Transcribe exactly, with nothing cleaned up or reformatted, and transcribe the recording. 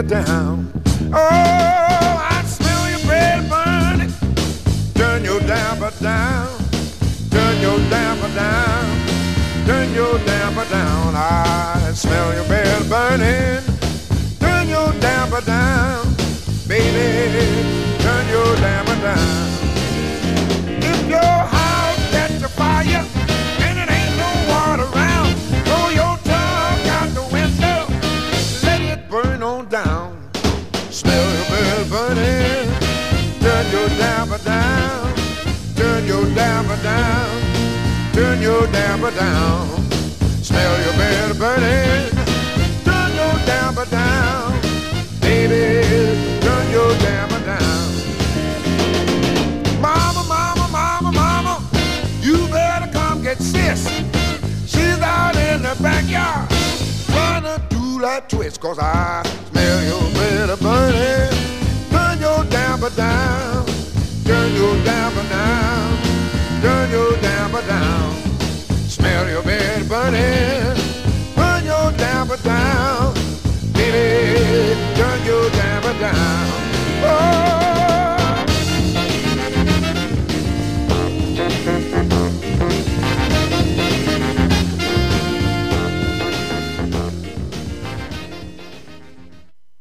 damper down. Oh, I smell your bread burning. Turn your damper down. Turn your damper down. Turn your damper down. I smell your bread burning. Turn your damper down. Baby, turn your damper down. If your house catch a fire and it ain't no water around, throw your tongue out the window, let it burn on down. Smell your bed burning, turn your damper down, turn your damper down, turn your damper down. Smell your bed burning, turn your damper down, baby, turn your damper down. Mama, mama, mama, mama, you better come get sis. She's out in the backyard trying to do that twist, 'cause I smell your bed burning. Turn your damper down, turn your damper down, turn your damper down. Smell your bed burning, turn your damper down, baby, turn your damper down.